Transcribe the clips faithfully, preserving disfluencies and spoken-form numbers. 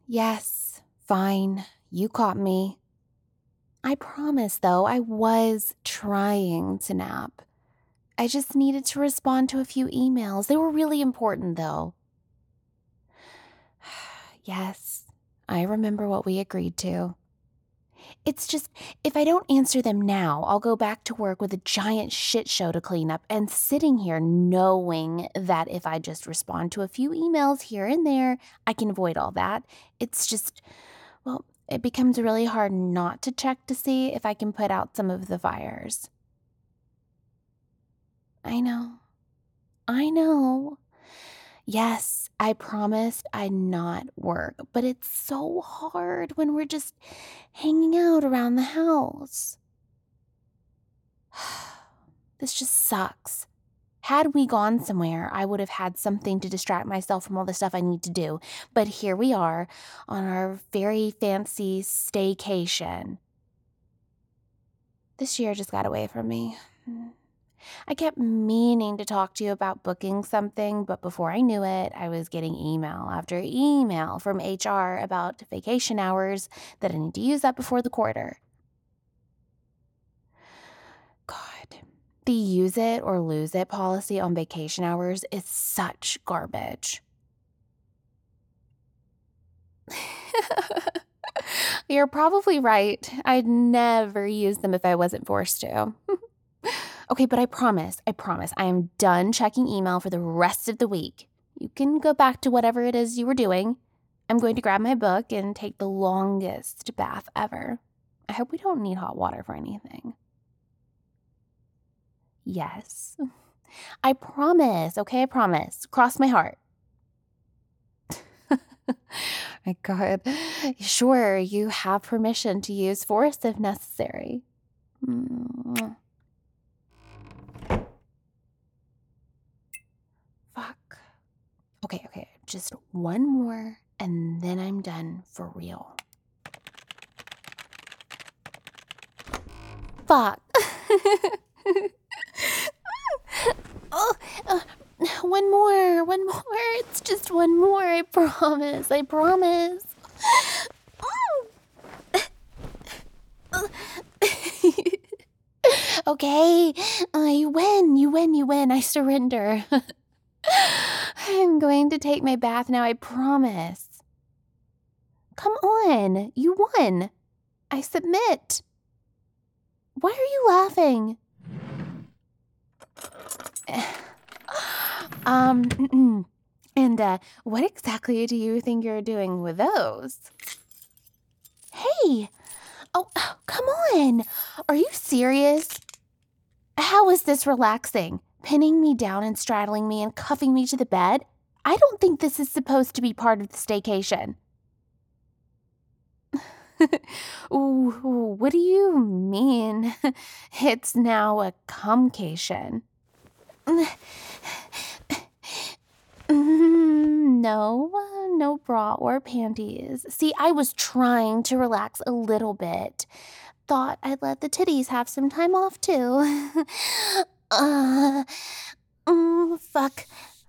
Yes, fine. You caught me. I promise, though, I was trying to nap. I just needed to respond to a few emails. They were really important, though. Yes, I remember what we agreed to. It's just, if I don't answer them now, I'll go back to work with a giant shit show to clean up, and sitting here knowing that if I just respond to a few emails here and there, I can avoid all that. It's just, well, it becomes really hard not to check to see if I can put out some of the fires. I know. I know. Yes, I promised I'd not work, but it's so hard when we're just hanging out around the house. This just sucks. Had we gone somewhere, I would have had something to distract myself from all the stuff I need to do. But here we are on our very fancy staycation. This year just got away from me. I kept meaning to talk to you about booking something, but before I knew it, I was getting email after email from H R about vacation hours that I need to use up before the quarter. God, the use it or lose it policy on vacation hours is such garbage. You're probably right. I'd never use them if I wasn't forced to. Okay, but I promise, I promise, I am done checking email for the rest of the week. You can go back to whatever it is you were doing. I'm going to grab my book and take the longest bath ever. I hope we don't need hot water for anything. Yes. I promise, okay, I promise. Cross my heart. My God. Sure, you have permission to use force if necessary. Mm. Fuck. Okay, okay, just one more, and then I'm done for real. Fuck. oh, uh, one more, one more. It's just one more. I promise. I promise. Okay, uh, you win, you win, you win. I surrender. I'm going to take my bath now, I promise. Come on, you won. I submit. Why are you laughing? um, and uh, what exactly do you think you're doing with those? Hey, oh, oh, come on. Are you serious? How is this relaxing? Pinning me down and straddling me and cuffing me to the bed? I don't think this is supposed to be part of the staycation. Ooh, what do you mean? It's now a cumcation. No, no bra or panties. See, I was trying to relax a little bit. Thought I'd let the titties have some time off, too. uh, mm, fuck.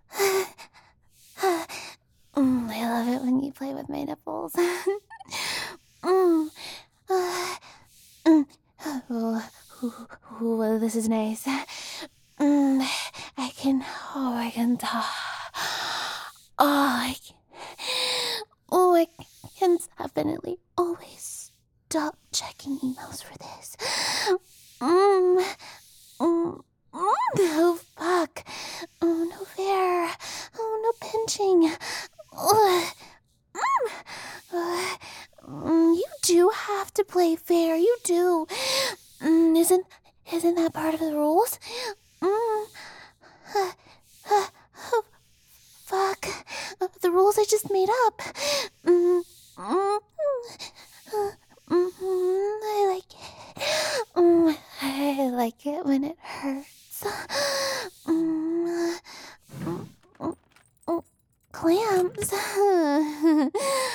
mm, I love it when you play with my nipples. mm, uh, mm, oh, ooh, ooh, this is nice. Mm, I can, oh, I can talk. Oh, I can, oh, I can definitely always stop checking emails for this. Mm, mm, mm, oh, fuck. Oh, no fair. Oh, no pinching. Ugh. Mm, uh, mm, you do have to play fair. You do. Mm, isn't isn't that part of the rules? Mm, uh, uh, oh, fuck. Uh, the rules I just made up. Mm, mm, uh, mm, I like it. Mm, I like it when it hurts. Mm, mm, mm, mm, clamps. mm,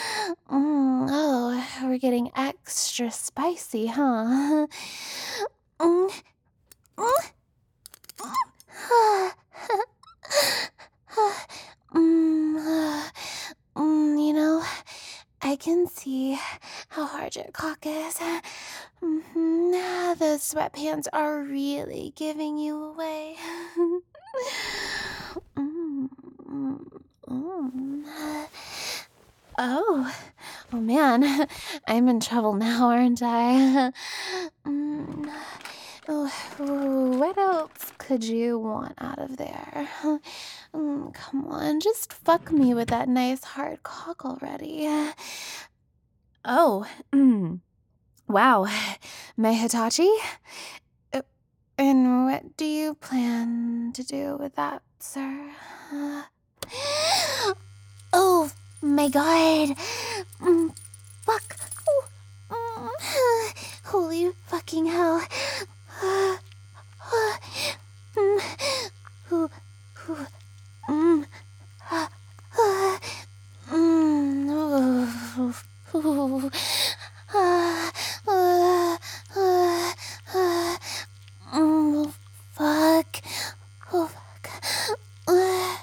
oh, we're getting extra spicy, huh? Mm, mm, mm, uh, mm, you know, I can see how hard your cock is. Mm-hmm. The sweatpants are really giving you away. mm, mm, mm. Oh, oh man, I'm in trouble now, aren't I? mm. Oh, what else could you want out of there? Mm, come on, just fuck me with that nice hard cock already. Oh, mm, wow, my Hitachi? Uh, And what do you plan to do with that, sir? Oh my god! Mm, fuck! Oh, mm, holy fucking hell! Uh, uh, mm, ooh, ooh, mm, uh, uh, mm, ooh, ooh, uh, uh, uh, uh, mm, fuck. Oh, fuck. Uh,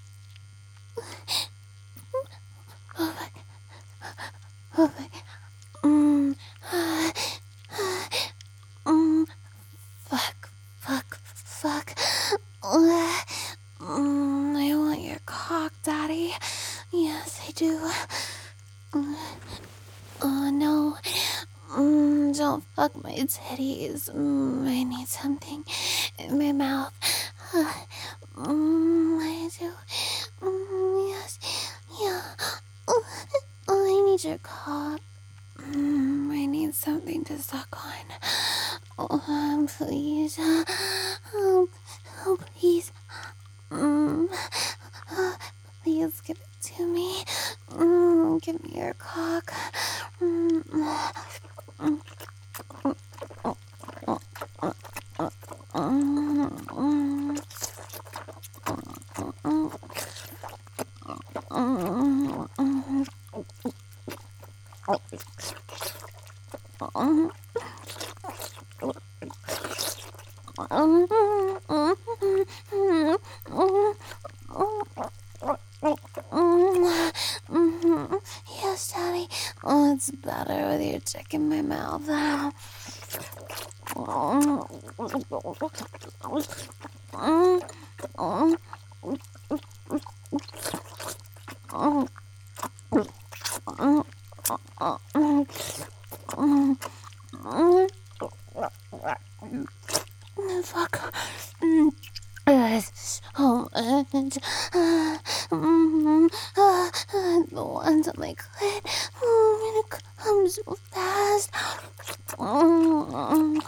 oh, fuck. Oh, fuck. Mm, uh, uh, mm, fuck, fuck, fuck. Uh, mm, I want your cock, Daddy. Yes, I do. Uh, oh, no. Mm, don't fuck my titties. Mm, I need something in my mouth. Uh, mm, I do. Mm, yes. Yeah. Uh, I need your cock. Mm, I need something to suck on. Oh, please. Oh, oh please. Mm, uh, please give it to me. Mm, give me your cock. Mm, mm, Yes, Daddy. Oh, it's better with your dick in my mouth. Fuck. So much. Uh, mm, uh, uh, the ones on my clit. Oh, it comes so fast. Mm,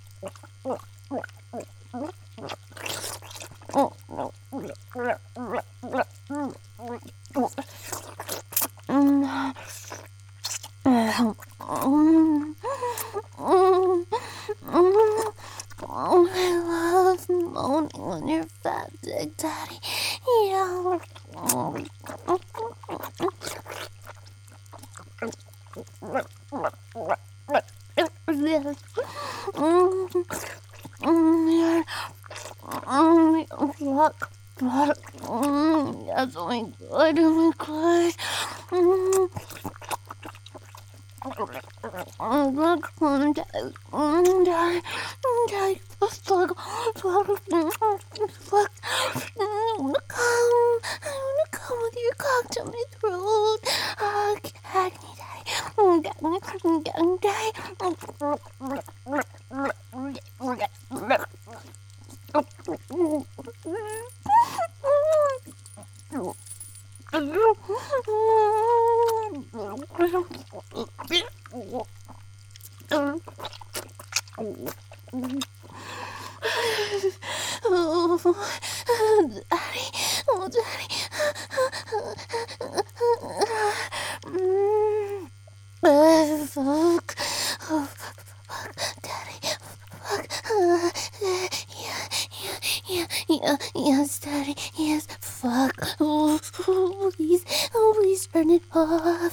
Oh, I love moaning on your fat dick, Daddy. Yeah. Yes. Mm, mm, yeah. Mm, fuck. Fuck. Mm, yes, oh my god, oh my god. Mm. Oh, look, I'm dead. I'm dead. I'm dead. Fuck. Fuck. Fuck. I wanna come. I wanna come with your cock to my throat. Oh, gag me, daddy. Gag me. Gag me, Oh, Daddy. Oh, Daddy. Mm. Uh, fuck. Oh, fuck, fuck, Daddy. Fuck. Uh, yeah, yeah, yeah, yeah, yes, Daddy. Yes, fuck. Oh, oh, please, oh, please turn it off.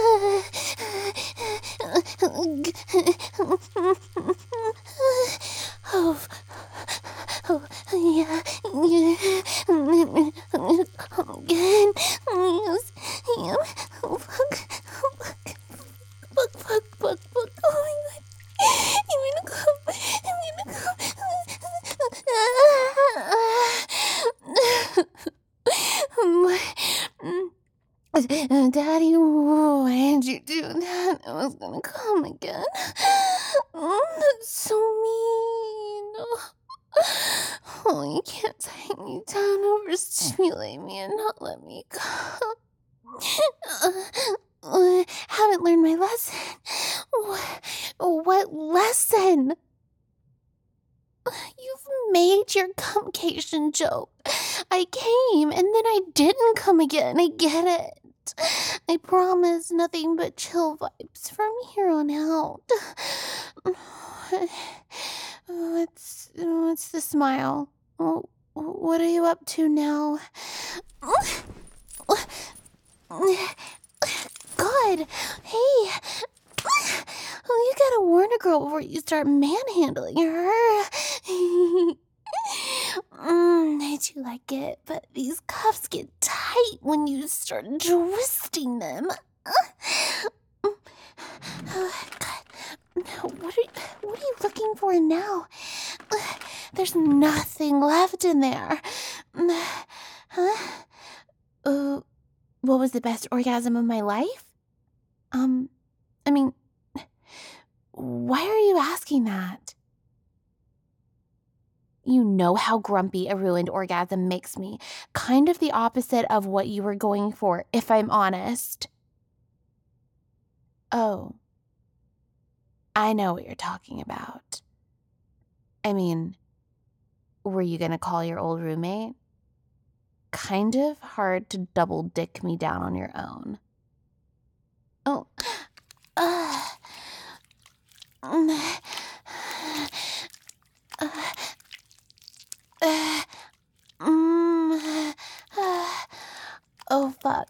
Oh, oh, yeah, yeah. Again. Yes, yeah. Oh, fuck. Oh, fuck. Daddy, why did you do that? I was gonna come again. Mm, that's so mean. Oh, you can't tie me down, overstimulate me, and not let me come. Uh, uh, haven't learned my lesson. What, what lesson? You've made your cumcation joke. I came, and then I didn't come again. I get it. I promise nothing but chill vibes from here on out. What's, what's the smile? Oh, what are you up to now? God, hey, you gotta warn a girl before you start manhandling her. mm, I do like it, but these cuffs get tight when you start twisting them. Oh, God, what are, what are you looking for now? There's nothing left in there. Huh? Uh, what was the best orgasm of my life? Um, I mean, why are you asking that? You know how grumpy a ruined orgasm makes me. Kind of the opposite of what you were going for, if I'm honest. Oh. I know what you're talking about. I mean, were you gonna call your old roommate? Kind of hard to double dick me down on your own. Oh. Uh. Uh. Uh. Mm, uh, oh, fuck.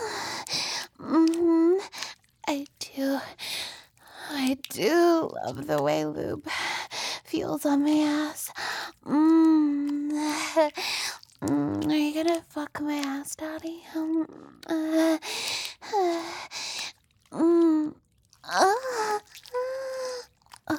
Mm, I do. I do love the way lube feels on my ass. Mm, mm, are you gonna fuck my ass, Daddy? Um, uh, uh, mm, uh, uh,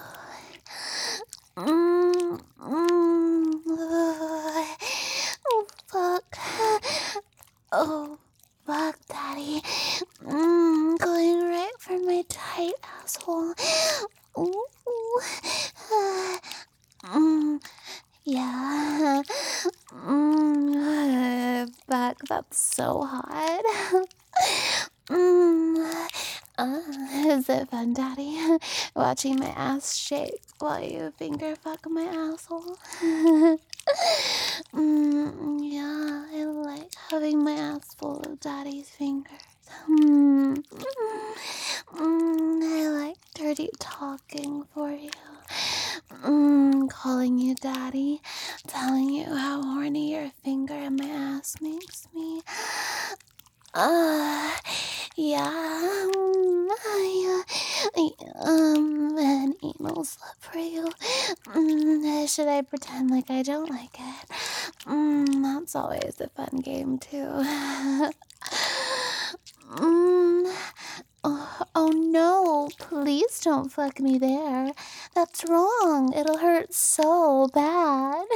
mm, mm, uh, oh, fuck. Oh, fuck, Daddy. Mm, going right for my tight asshole. Ooh. Uh, mm, yeah. Mm, fuck, that's so hot. mm, uh, is it fun, Daddy? Watching my ass shake while you finger fuck my asshole? mm, yeah, I like having my ass full of Daddy's fingers. Mm, mm, I like dirty talking for you. Mm, calling you Daddy, telling you how horny your finger in my ass makes me. Uh, yeah, um, I, I, um, an anal slut for you. Mm, should I pretend like I don't like it? Mm, that's always a fun game, too. mm, oh, oh, no, please don't fuck me there. That's wrong. It'll hurt so bad.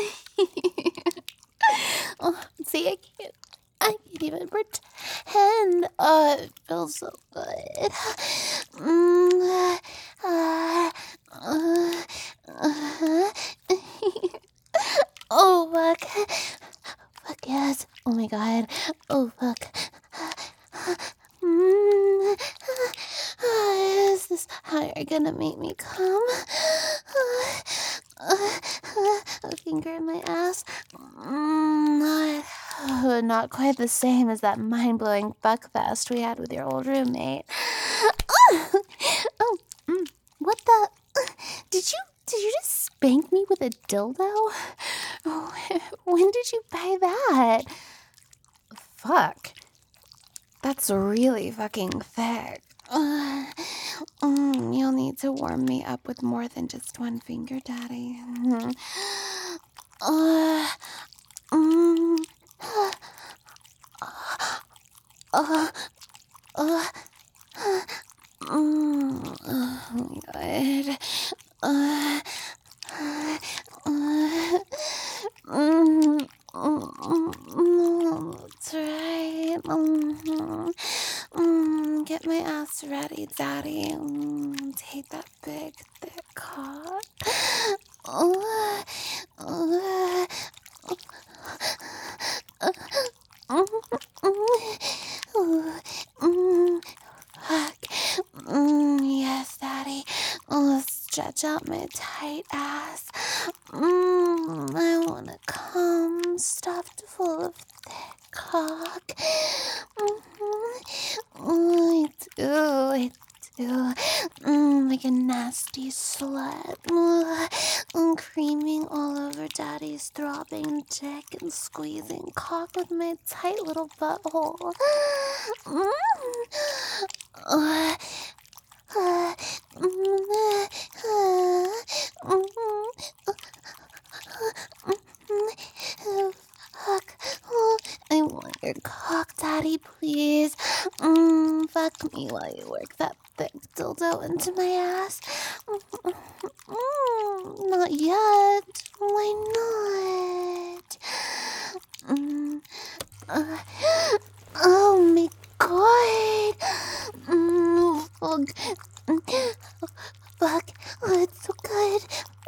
oh, see, I can't. I can't even pretend. Oh, it feels so good. Mm, uh, uh, uh, oh, fuck. Fuck yes. Oh my god. Oh, fuck. Mm, is this how you're gonna make me come? A finger in my ass. Mm, oh, not quite the same as that mind-blowing fuck fest we had with your old roommate. oh, mm, what the? Did you did you just spank me with a dildo? Oh, when did you buy that? Fuck. That's really fucking thick. Uh, mm, you'll need to warm me up with more than just one finger, Daddy. Mm. Uh, mm, uh, uh, uh, mm, oh my god. Uh, uh, mm, mm, mm, that's right. Mm, mm, daddy, daddy. Mm, take that big, thick cock. Oh, oh, oh, mm, fuck. Mm, yes, daddy. Oh, stretch out my tight ass. Mm, I wanna come stuffed full of thick cock. Mm-hmm. Oh, I do, I do. Mm, like a nasty slut. Mm, mm, creaming all over daddy's throbbing dick and squeezing cock with my tight little butthole. Mm. Uh, uh, mm, uh, mm, uh, fuck. Oh, I want your cock, daddy, please. Mm, fuck me while you work that thick dildo into my ass. Mm, not yet. Why not? Mm, uh, oh my god. Mm, fuck. Mm, fuck. Oh, it's so good.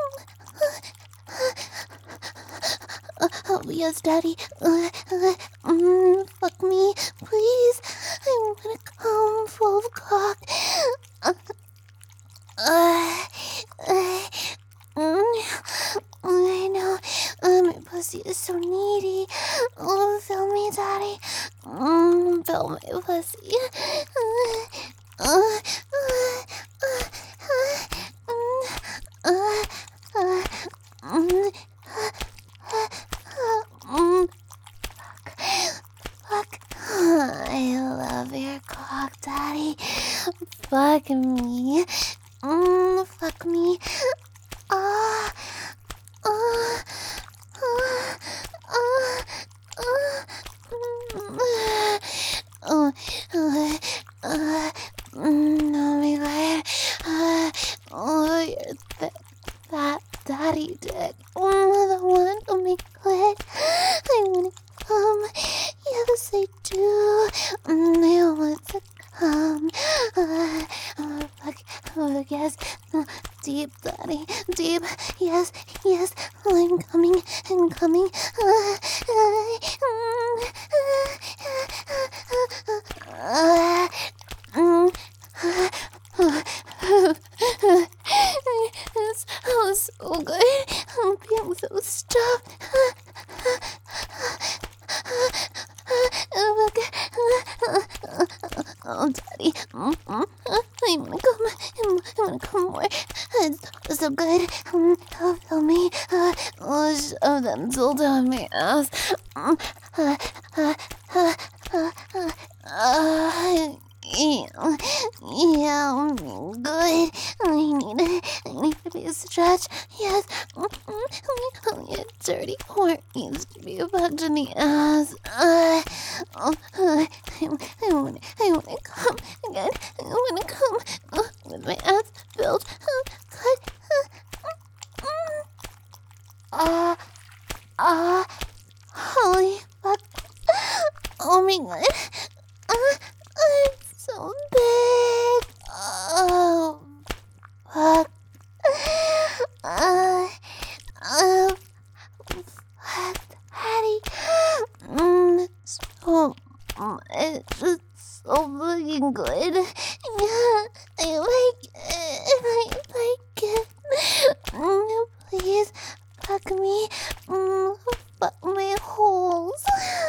Uh, oh, yes, daddy. Uh, uh, mm, fuck me, please. I wanna come full of cock. Uh, uh, uh, mm, I know. Uh, my pussy is so needy. Oh, fill me, daddy. Mm, fill my pussy. Uh, uh, uh, uh, uh, uh, uh, mm, Mm, fuck. I love your cock, daddy. Fuck me. Mm, fuck me. Ah. Ah. Ah. Ah. Ah. Oh, uh, uh, mm, oh my god. Uh, oh, you're th- that daddy dick. Oh, the one. Oh my god. I wanna come. Yes, I do. Mm, I want to come. Uh, oh, fuck. Oh, yes. Uh, deep, daddy. Deep. Yes, yes. I'm coming. I'm coming. Uh, uh, mm, uh, mm, This was so good. I'm being so stuffed. Oh, daddy. Mm, mm, I wanna come. I wanna come more. It's so good. Mm, oh, feel me. Uh, oh, shove that dildo in my ass. Mm, uh, uh, uh, uh, uh, uh, yeah, yeah, good. I need it. I need to be stretched. Yes. Oh, your dirty whore needs to be fucked in the ass. Uh, oh, uh, I, I want to I wanna come again. I want to come uh, with my ass filled. Uh, good. Uh, uh, holy fuck. Oh my god. Uh, it's so big. Oh, fuck. Uh, uh, fuck, daddy. Mm, it's so, it's just so fucking good. Yeah, I like it. I like it. Mm, please, fuck me. Mm, fuck my holes.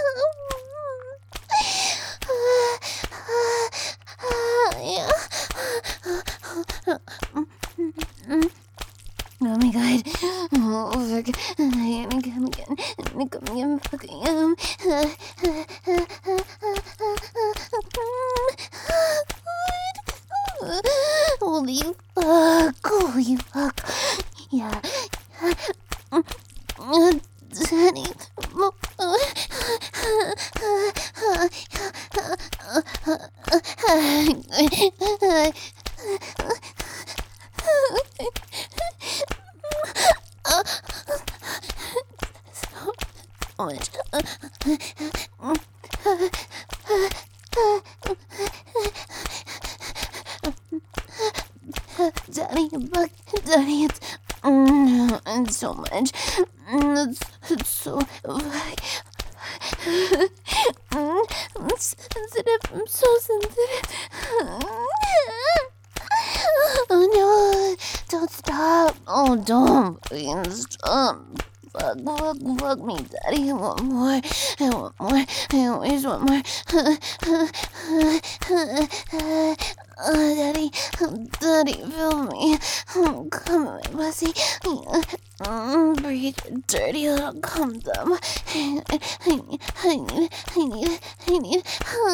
Oh my god. Oh, fuck. I'm gonna come again. I'm gonna come again. Fucking um. Holy fuck. Holy fuck. Yeah. Daddy. So much. so I'm sensitive. I'm so sensitive. Oh no! Don't stop! Oh, don't! Please stop! Fuck, fuck, fuck me, Daddy. I want more. I want more. I always want more. Oh, Daddy, Daddy, feel me. Oh, come on, my pussy. Mm, breathe, dirty little cum dump. I need, I need, I need, I need.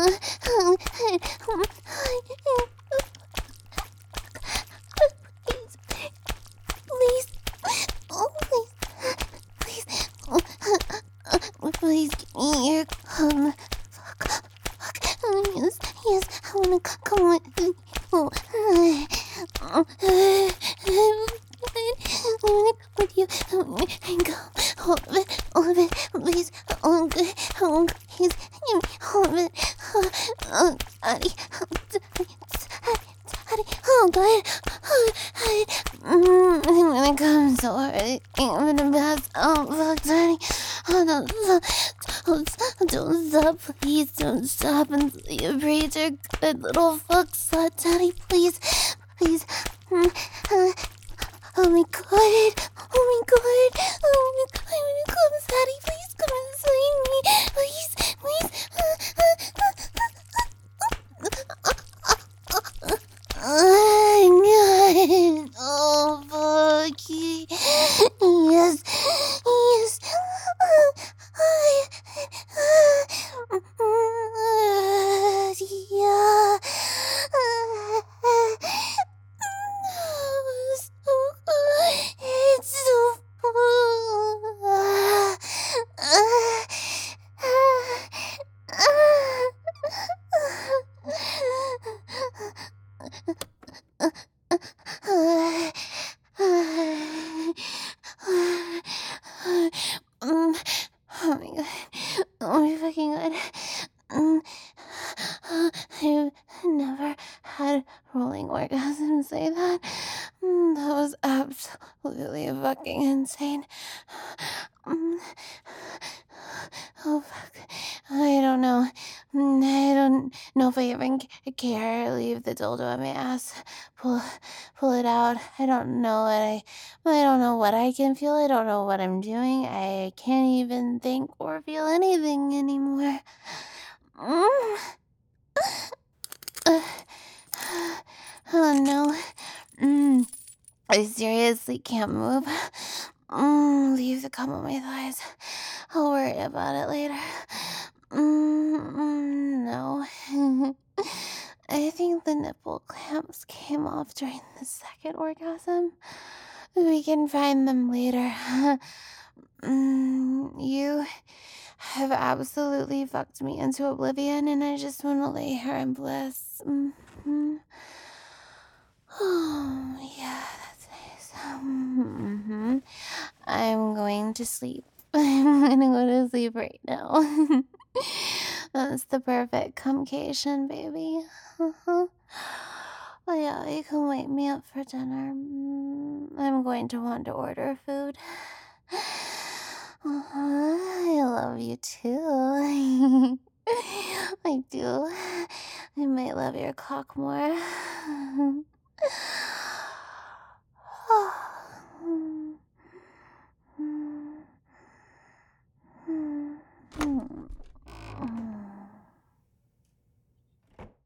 Please, please, oh, please, please, oh, please give me your cum. Fuck, fuck, oh, yes, yes, I wanna c- come with you. Oh, I wanna come with you. I wanna go. All of it, all of it, please. Oh, good, oh, please, give me all of it. Oh, oh, Daddy, Daddy, Daddy, oh, God, oh, Daddy. Mm, I'm gonna come so hard. I'm gonna pass out. Fuck, Daddy. Oh, don't stop. Don't, don't stop. Please don't stop until you breathe your good little fuck slut, Daddy. Please. Please. Mm, uh, oh my god. Oh my god. Oh my god. I'm gonna come, Daddy. Please come inside me. Please. Please. Uh, uh, uh, uh, uh, uh, uh, Oh, God. Oh, fuck you. Yes. Yes. Yeah. It's so Mm, oh my god. Oh my fucking god. Mm, I've never had rolling orgasms say that. Mm, that was absolutely fucking insane. Mm, oh fuck. I don't know. Mm, I don't know if I even c- care. Leave the dildo in my ass. Pull, pull it out. I don't know what I. I don't know what I can feel. I don't know what I'm doing. I can't even think or feel anything anymore. Mm. Uh, oh no. Mm. I seriously can't move. Mm, leave the cum on my thighs. I'll worry about it later. Mm, mm, no. I think the nipple clamps came off during the second orgasm. We can find them later. Mm, you have absolutely fucked me into oblivion, and I just want to lay here in bliss. Mm-hmm. Oh, yeah, that's nice. Mm-hmm. I'm going to sleep. I'm gonna go to sleep right now. That's the perfect cumcation, baby. Uh-huh. Oh, yeah, you can wake me up for dinner. Mm, I'm going to want to order food. Uh-huh. I love you too. I do. I might love your cock more.